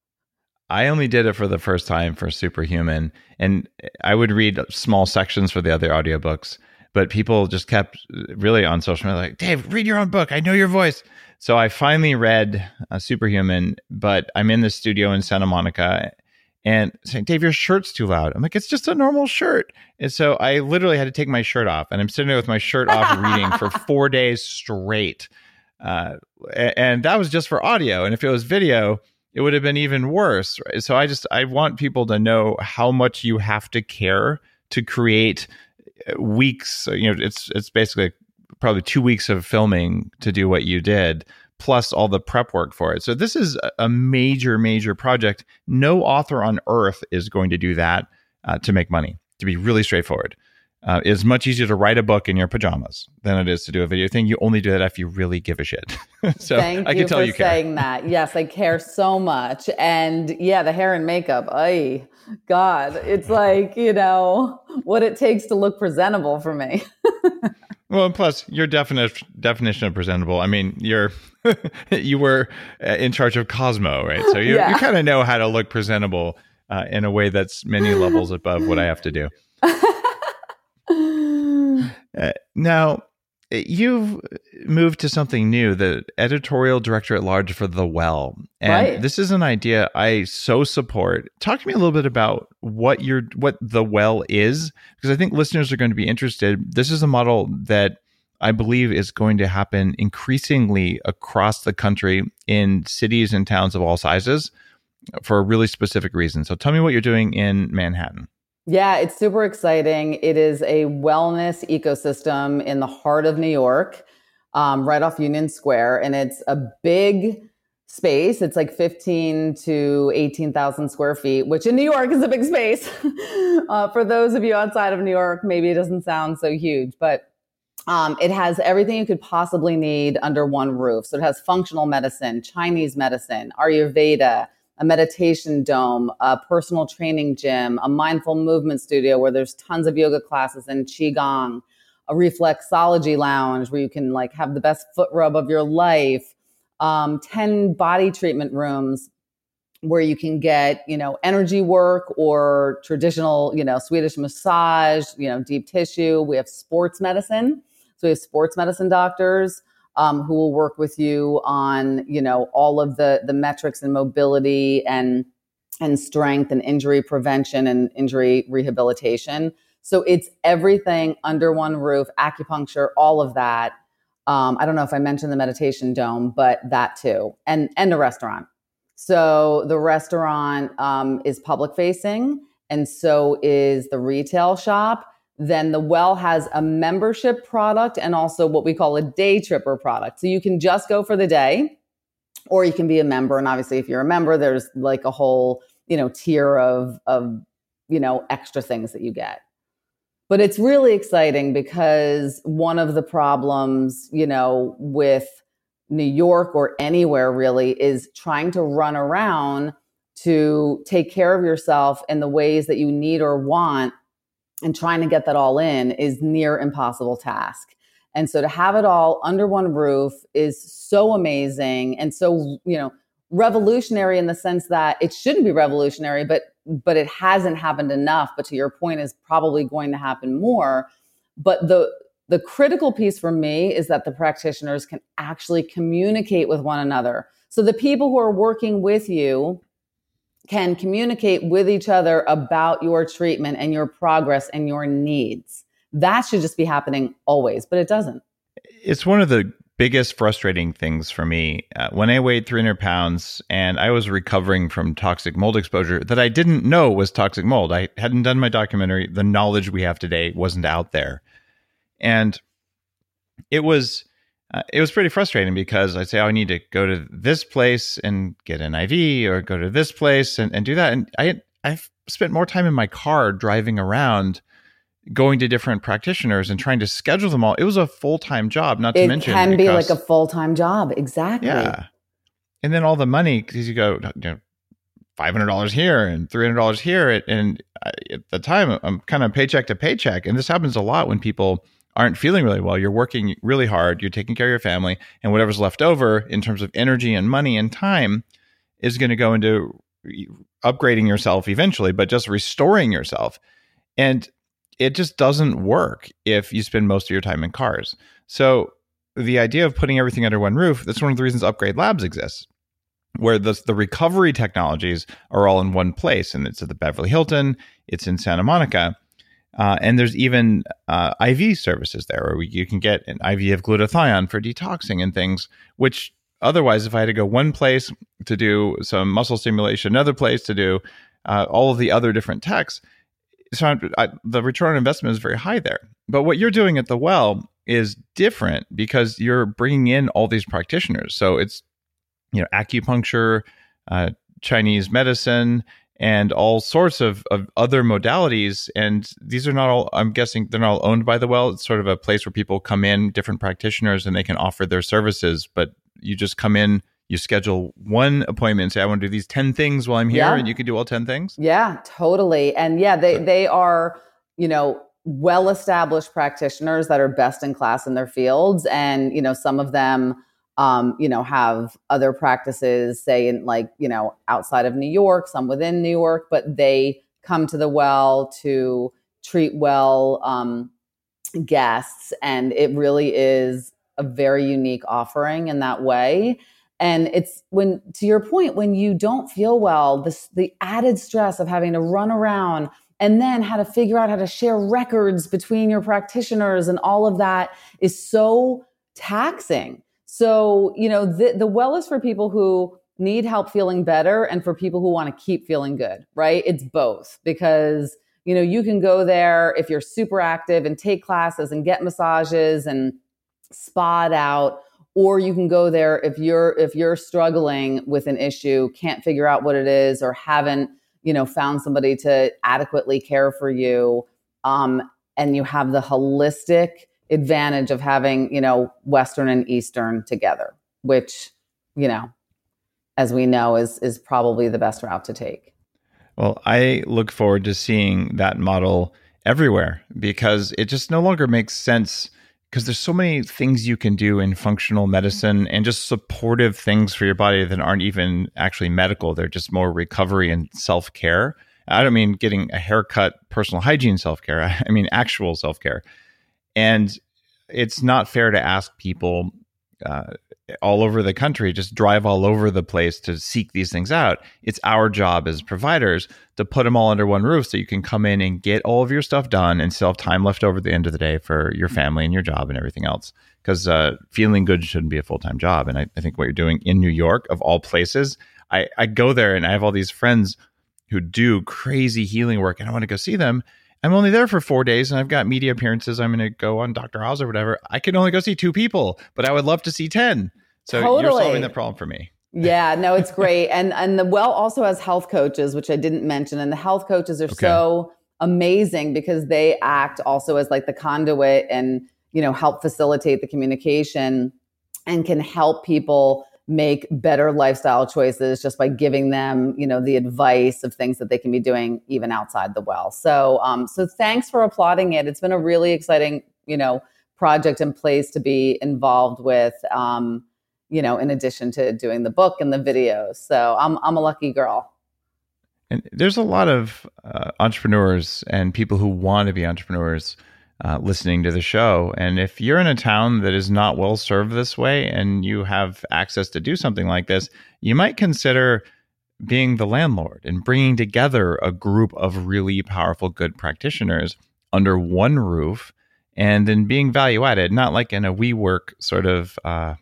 I only did it for the first time for Superhuman, and I would read small sections for the other audiobooks, but people just kept really on social media like, Dave, read your own book. I know your voice. So I finally read Superhuman, but I'm in the studio in Santa Monica and saying, Dave, your shirt's too loud. I'm like, it's just a normal shirt. And so I literally had to take my shirt off, and I'm sitting there with my shirt off reading for 4 days straight. And that was just for audio. And if it was video, it would have been even worse. Right? So I want people to know how much you have to care to create weeks. It's basically probably 2 weeks of filming to do what you did, plus all the prep work for it. So this is a major, major project. No author on earth is going to do that to make money, to be really straightforward. It's much easier to write a book in your pajamas than it is to do a video thing. You only do that if you really give a shit. So Thank I can tell you for saying that. Yes, I care so much. And yeah, the hair and makeup, God, it's like, what it takes to look presentable for me. Well, and plus your definition of presentable. I mean, you were in charge of Cosmo, right? So you kind of know how to look presentable in a way that's many levels above what I have to do. Now, you've moved to something new, the editorial director at large for The Well. And This is an idea I so support. Talk to me a little bit about what The Well is, because I think listeners are going to be interested. This is a model that I believe is going to happen increasingly across the country in cities and towns of all sizes for a really specific reason. So tell me what you're doing in Manhattan. Yeah, it's super exciting. It is a wellness ecosystem in the heart of New York, right off Union Square. And it's a big space. It's like 15 to 18,000 square feet, which in New York is a big space. For those of you outside of New York, maybe it doesn't sound so huge, but it has everything you could possibly need under one roof. So it has functional medicine, Chinese medicine, Ayurveda, a meditation dome, a personal training gym, a mindful movement studio where there's tons of yoga classes and Qigong, a reflexology lounge where you can like have the best foot rub of your life, 10 body treatment rooms where you can get, energy work or traditional, Swedish massage, deep tissue. We have sports medicine. So we have sports medicine doctors who will work with you on, all of the metrics and mobility and strength and injury prevention and injury rehabilitation. So it's everything under one roof, acupuncture, all of that. I don't know if I mentioned the meditation dome, but that too, and a restaurant. So the restaurant is public facing, and so is the retail shop. Then the Well has a membership product and also what we call a day tripper product. So you can just go for the day, or you can be a member. And obviously, if you're a member, there's like a whole tier of extra things that you get. But it's really exciting because one of the problems, with New York or anywhere really is trying to run around to take care of yourself in the ways that you need or want, and trying to get that all in is near impossible task. And so to have it all under one roof is so amazing and so, revolutionary in the sense that it shouldn't be revolutionary, but it hasn't happened enough. But to your point, is probably going to happen more. But the critical piece for me is that the practitioners can actually communicate with one another. So the people who are working with you can communicate with each other about your treatment and your progress and your needs. That should just be happening always, but it doesn't. It's one of the biggest frustrating things for me when I weighed 300 pounds and I was recovering from toxic mold exposure that I didn't know was toxic mold. I hadn't done my documentary. The knowledge we have today wasn't out there. And it was pretty frustrating because I'd say, I need to go to this place and get an IV, or go to this place and do that. And I've spent more time in my car driving around, going to different practitioners and trying to schedule them all. It was a full-time job, not to mention. It can be like a full-time job. Exactly. Yeah. And then all the money, because you go, $500 here and $300 here. And at the time, I'm kind of paycheck to paycheck. And this happens a lot when people aren't feeling really well. You're working really hard. You're taking care of your family. And whatever's left over in terms of energy and money and time is going to go into upgrading yourself eventually, but just restoring yourself. And it just doesn't work if you spend most of your time in cars. So the idea of putting everything under one roof, that's one of the reasons Upgrade Labs exists, where the recovery technologies are all in one place. And it's at the Beverly Hilton, it's in Santa Monica. And there's even IV services there, where you can get an IV of glutathione for detoxing and things, which otherwise, if I had to go one place to do some muscle stimulation, another place to do all of the other different techs, so the return on investment is very high there. But what you're doing at the Well is different because you're bringing in all these practitioners. So it's acupuncture, Chinese medicine, and all sorts of other modalities. And these are not all, I'm guessing they're not all owned by the Well. It's sort of a place where people come in, different practitioners, and they can offer their services. But you just come in, you schedule one appointment and say, I want to do these 10 things while I'm here, and you can do all 10 things? Yeah, totally. And yeah, they are, well-established practitioners that are best in class in their fields. And, some of them, have other practices, say in outside of New York, some within New York, but they come to the Well to treat well guests. And it really is a very unique offering in that way. And it's to your point, when you don't feel well, the added stress of having to run around and then how to figure out how to share records between your practitioners and all of that is so taxing. So, the Well is for people who need help feeling better and for people who want to keep feeling good, right? It's both, because, you can go there if you're super active and take classes and get massages and spa it out, or you can go there if you're struggling with an issue, can't figure out what it is, or haven't, found somebody to adequately care for you. And you have the holistic advantage of having, Western and Eastern together, which, as we know, is probably the best route to take. Well, I look forward to seeing that model everywhere, because it just no longer makes sense, because there's so many things you can do in functional medicine and just supportive things for your body that aren't even actually medical. They're just more recovery and self-care. I don't mean getting a haircut, personal hygiene self-care. I mean actual self-care. And it's not fair to ask people all over the country, just drive all over the place to seek these things out. It's our job as providers to put them all under one roof so you can come in and get all of your stuff done and still have time left over at the end of the day for your family and your job and everything else. Because feeling good shouldn't be a full-time job. And I think what you're doing in New York, of all places, I go there and I have all these friends who do crazy healing work and I want to go see them. I'm only there for 4 days and I've got media appearances. I'm going to go on Dr. Oz or whatever. I can only go see 2 people, but I would love to see 10. So Totally. You're solving that problem for me. Yeah, no, it's great. And the Well also has health coaches, which I didn't mention. And the health coaches are so amazing because they act also as like the conduit and, help facilitate the communication and can help people make better lifestyle choices just by giving them, the advice of things that they can be doing even outside the Well. So, so thanks for applauding it. It's been a really exciting, project and place to be involved with, in addition to doing the book and the videos. So I'm a lucky girl. And there's a lot of entrepreneurs and people who want to be entrepreneurs listening to the show. And if you're in a town that is not well served this way and you have access to do something like this, you might consider being the landlord and bringing together a group of really powerful, good practitioners under one roof and then being value added, not like in a WeWork sort of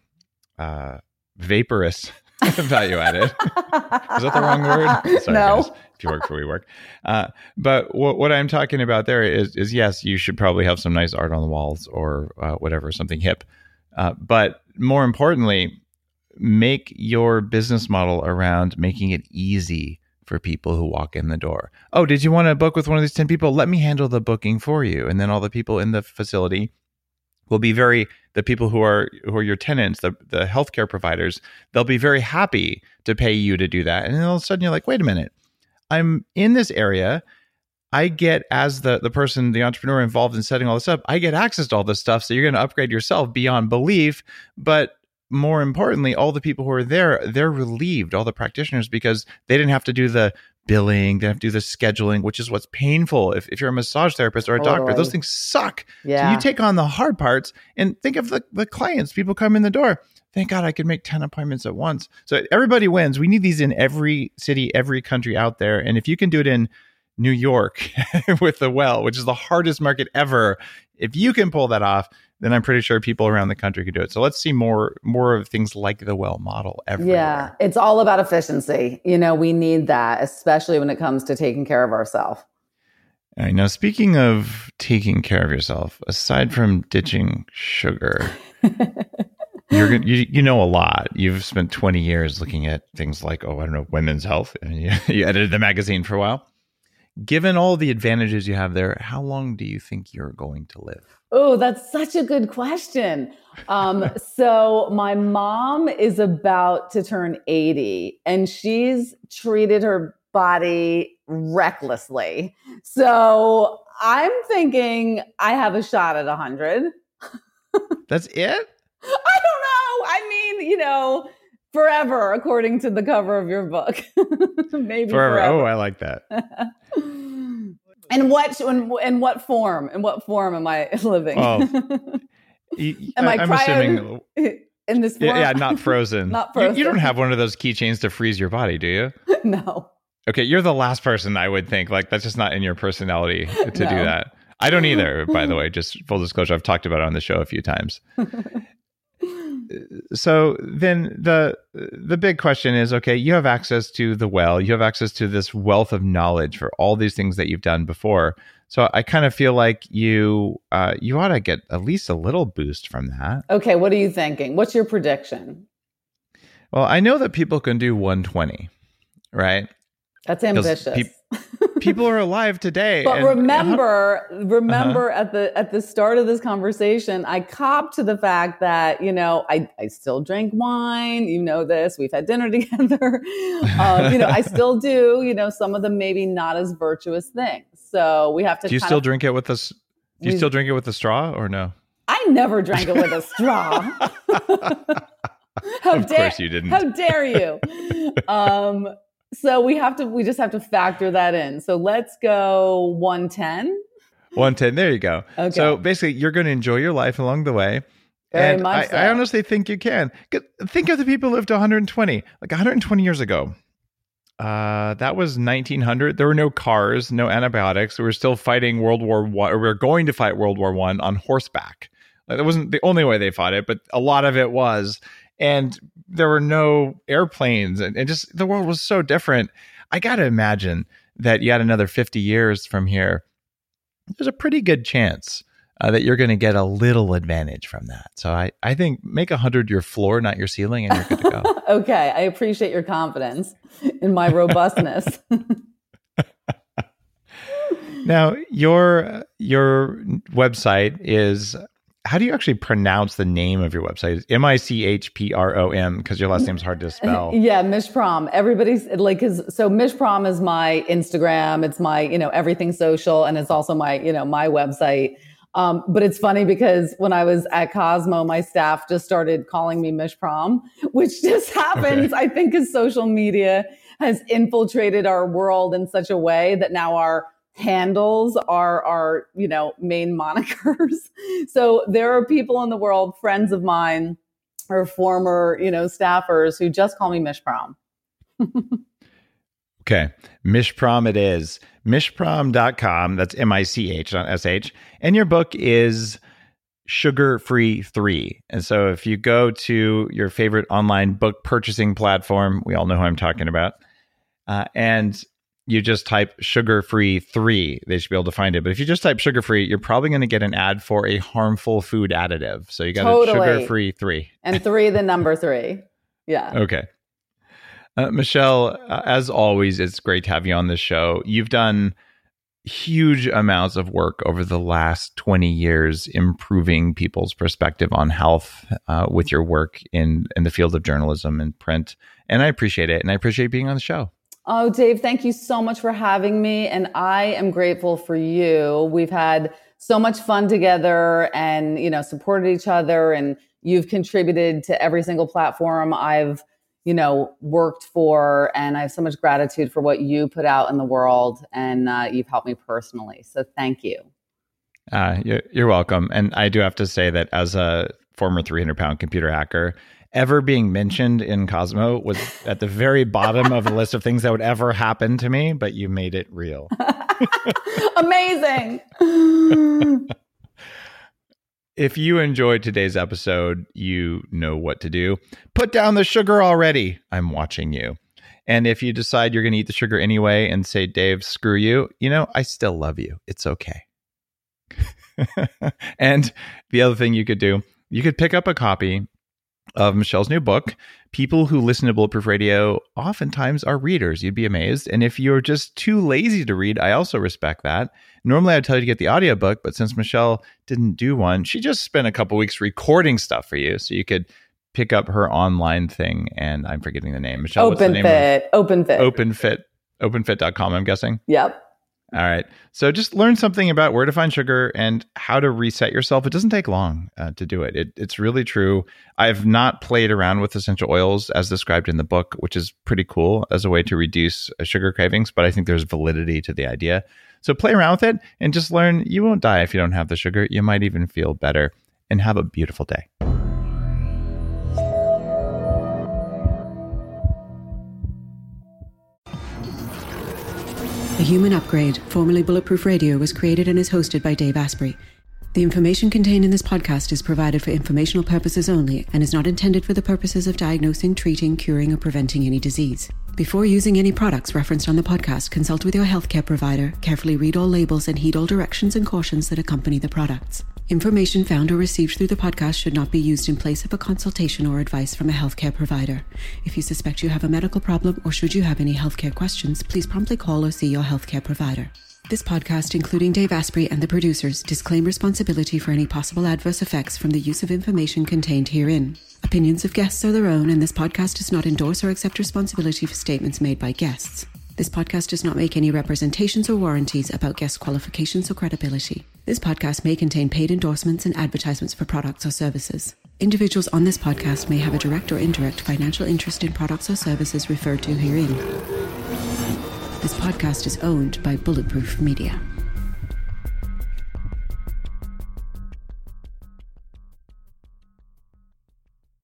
vaporous value added. Is that the wrong word? Sorry, no. Guys, if you work for WeWork. But what I'm talking about there is yes, you should probably have some nice art on the walls or whatever, something hip. But more importantly, make your business model around making it easy for people who walk in the door. Oh, did you want to book with one of these 10 people? Let me handle the booking for you. And then all the people in the facility will be the people who are your tenants, the healthcare providers, they'll be very happy to pay you to do that. And then all of a sudden you're like, wait a minute, I'm in this area. I get, as the person, the entrepreneur involved in setting all this up, I get access to all this stuff. So you're going to upgrade yourself beyond belief. But more importantly, all the people who are there, they're relieved, all the practitioners, because they didn't have to do the billing, they have to do the scheduling, which is what's painful. If you're a massage therapist or a doctor, those things suck. Yeah. So you take on the hard parts and think of the clients, people come in the door. Thank God I could make 10 appointments at once. So everybody wins. We need these in every city, every country out there. And if you can do it in New York with the Well, which is the hardest market ever, if you can pull that off, then I'm pretty sure people around the country could do it. So let's see more of things like the Well model everywhere. Yeah, it's all about efficiency. We need that, especially when it comes to taking care of ourselves. All right, now speaking of taking care of yourself, aside from ditching sugar, you know a lot. You've spent 20 years looking at things like, women's health. And you edited the magazine for a while. Given all the advantages you have there, how long do you think you're going to live? Oh, that's such a good question. So my mom is about to turn 80 and she's treated her body recklessly. So I'm thinking I have a shot at 100. That's it? I don't know. I mean, forever, according to the cover of your book. Maybe forever. Oh, I like that. In what form? In what form am I living? Well, I'm assuming in this form? Yeah, not frozen. Not frozen. You don't have one of those keychains to freeze your body, do you? No. Okay, you're the last person I would think. Like, that's just not in your personality to do that. I don't either, by the way. Just full disclosure, I've talked about it on the show a few times. So then the big question is, okay, you have access to the well, you have access to this wealth of knowledge for all these things that you've done before. So I kind of feel like you ought to get at least a little boost from that. Okay, what are you thinking? What's your prediction? Well, I know that people can do 120, right? That's ambitious. People are alive today. But remember at the start of this conversation, I copped to the fact that, I still drink wine. You know this. We've had dinner together. I still do, some of them maybe not as virtuous things. So we have to. Do you still drink it with a? Do you still drink it with a straw or no? I never drank it with a straw. Of course you didn't. How dare you? So we just have to factor that in. So let's go 110. 110. There you go. Okay. So basically, you're going to enjoy your life along the way. Very much so. I honestly think you can. Think of the people who lived to 120, like 120 years ago. That was 1900. There were no cars, no antibiotics. We were still fighting World War I, or we were going to fight World War I on horseback. Like, that wasn't the only way they fought it, but a lot of it was. And there were no airplanes, and just the world was so different. I got to imagine that you had another 50 years from here. There's a pretty good chance that you're going to get a little advantage from that. So I think make 100 your floor, not your ceiling, and you're good to go. Okay. I appreciate your confidence in my robustness. Now, your website is, how do you actually pronounce the name of your website? It's Michprom, because your last name's hard to spell. Yeah, Michprom. Everybody's like, so Michprom is my Instagram. It's my, everything social. And it's also my, my website. But it's funny because when I was at Cosmo, my staff just started calling me Michprom, which just happens, I think, as social media has infiltrated our world in such a way that now our handles are main monikers. So there are people in the world, friends of mine or former, staffers who just call me Michprom. Okay. Michprom it is. Michprom.com. That's MICH, not SH. And your book is Sugar Free 3. And so if you go to your favorite online book purchasing platform, we all know who I'm talking about, and you just type Sugar Free 3, they should be able to find it. But if you just type Sugar Free, you're probably going to get an ad for a harmful food additive. So you got Sugar Free 3. And 3, the number 3. Yeah. Okay. Michelle, as always, it's great to have you on this show. You've done huge amounts of work over the last 20 years improving people's perspective on health with your work in the field of journalism and print. And I appreciate it. And I appreciate being on the show. Oh, Dave, thank you so much for having me. And I am grateful for you. We've had so much fun together and, supported each other. And you've contributed to every single platform I've, worked for. And I have so much gratitude for what you put out in the world. And you've helped me personally. So thank you. You're welcome. And I do have to say that as a former 300-pound computer hacker, ever being mentioned in Cosmo was at the very bottom of the list of things that would ever happen to me, but you made it real. Amazing. If you enjoyed today's episode, you know what to do. Put down the sugar already. I'm watching you. And if you decide you're going to eat the sugar anyway and say, Dave, screw you, I still love you. It's okay. And the other thing you could do, you could pick up a copy of Michelle's new book. People who listen to Bulletproof Radio oftentimes are readers. You'd be amazed. And if you're just too lazy to read, I also respect that. Normally I'd tell you to get the audiobook, but since Michelle didn't do one, she just spent a couple weeks recording stuff for you. So you could pick up her online thing. And I'm forgetting the name. Michelle, what's the name? OpenFit. OpenFit.com, I'm guessing. Yep. All right. So just learn something about where to find sugar and how to reset yourself. It doesn't take long to do it. It's really true. I've not played around with essential oils as described in the book, which is pretty cool as a way to reduce sugar cravings, but I think there's validity to the idea. So play around with it and just learn you won't die if you don't have the sugar. You might even feel better, and have a beautiful day. The Human Upgrade, formerly Bulletproof Radio, was created and is hosted by Dave Asprey. The information contained in this podcast is provided for informational purposes only and is not intended for the purposes of diagnosing, treating, curing, or preventing any disease. Before using any products referenced on the podcast, consult with your healthcare provider, carefully read all labels, and heed all directions and cautions that accompany the products. Information found or received through the podcast should not be used in place of a consultation or advice from a healthcare provider. If you suspect you have a medical problem or should you have any healthcare questions, please promptly call or see your healthcare provider. This podcast, including Dave Asprey and the producers, disclaim responsibility for any possible adverse effects from the use of information contained herein. Opinions of guests are their own, and this podcast does not endorse or accept responsibility for statements made by guests. This podcast does not make any representations or warranties about guest qualifications or credibility. This podcast may contain paid endorsements and advertisements for products or services. Individuals on this podcast may have a direct or indirect financial interest in products or services referred to herein. This podcast is owned by Bulletproof Media.